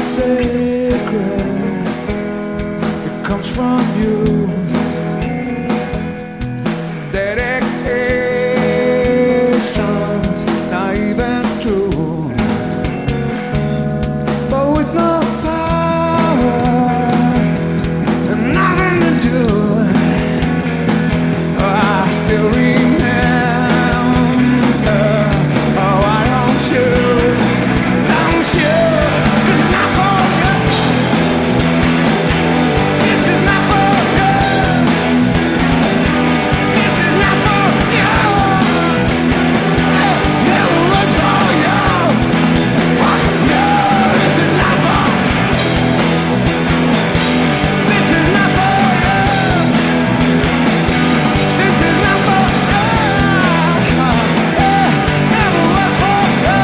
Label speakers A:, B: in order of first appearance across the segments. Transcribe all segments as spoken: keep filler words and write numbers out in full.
A: sacred. It comes from you. Dedications, naive and true, but with no power and nothing to do. I still remember. Oh, why don't you? Don't you? This is not for you. This is not for you. This is not for you. Never was for you. Fuck you. This is not for. This is not for you. This is not for you. Never was for you.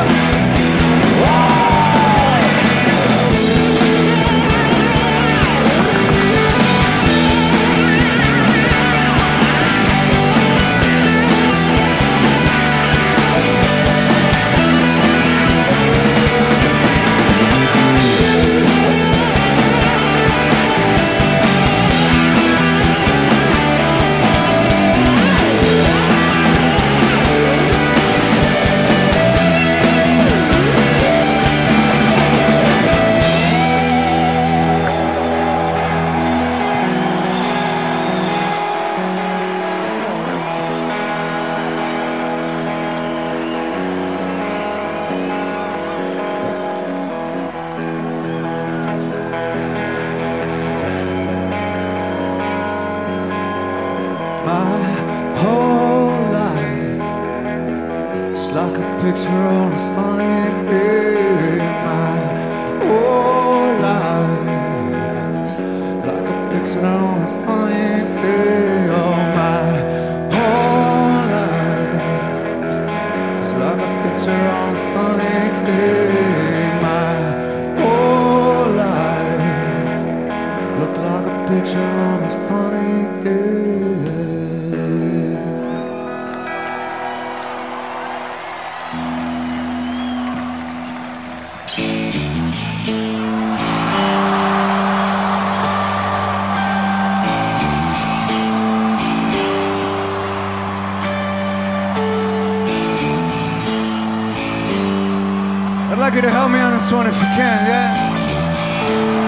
A: My whole life, it's like a picture on a sunny day. My whole life, like a picture on a sunny day. Oh, my whole life, it's like a picture on a sunny day. My whole life, look like a picture on a sunny day. I'd like you to help me on this one if you can, yeah?